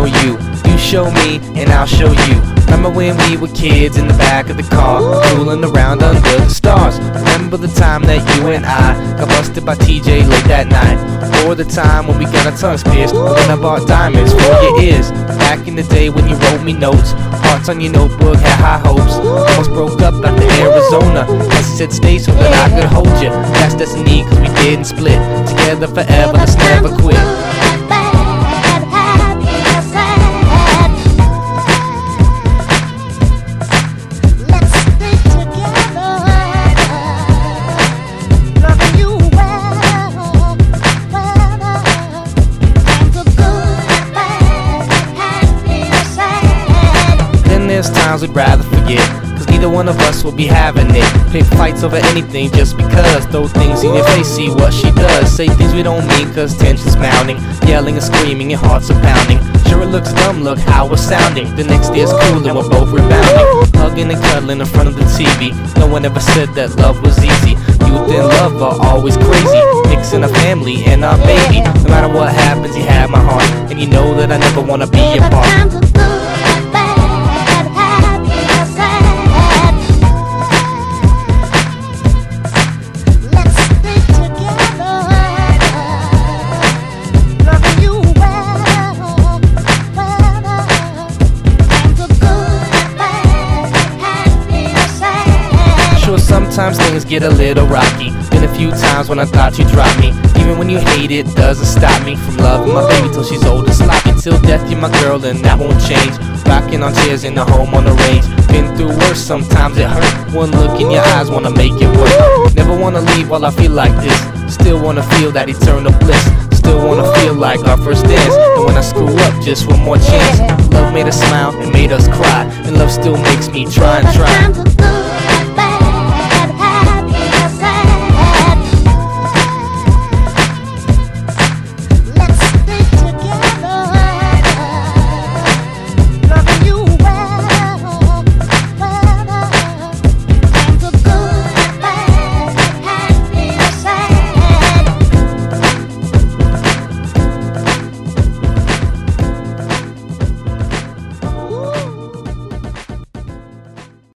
know you. You show me, and I'll show you. Remember when we were kids in the back of the car, fooling around under the stars? Remember the time that you and I got busted by TJ late that night? Or the time when we got our tongues pierced, or when I bought diamonds for your ears? Back in the day when you wrote me notes, hearts on your notebook, had high hopes. Almost broke up out to Arizona, I said stay so that I could hold you. That's destiny, cause we didn't split. Together forever, let's never quit. There's times we'd rather forget, cause neither one of us will be having it. Pick fights over anything just because. Throw things in your face, see what she does. Say things we don't mean cause tension's mounting. Yelling and screaming and hearts are pounding. Sure it looks dumb, look how we're sounding. The next day is cool and we're both rebounding. Hugging and cuddling in front of the TV. No one ever said that love was easy. Youth and love are always crazy. Mixing a family and our baby. No matter what happens, you have my heart. And you know that I never wanna be your part. Sometimes things get a little rocky. Been a few times when I thought you'd drop me. Even when you hate it, doesn't stop me from loving my baby till she's old and sloppy. Till death, you're my girl and that won't change. Rocking on chairs in the home on the range. Been through worse, sometimes it hurt. One look in your eyes wanna make it work. Never wanna leave while I feel like this. Still wanna feel that eternal bliss. Still wanna feel like our first dance. And when I screw up, just one more chance. Love made us smile and made us cry. And love still makes me try and try.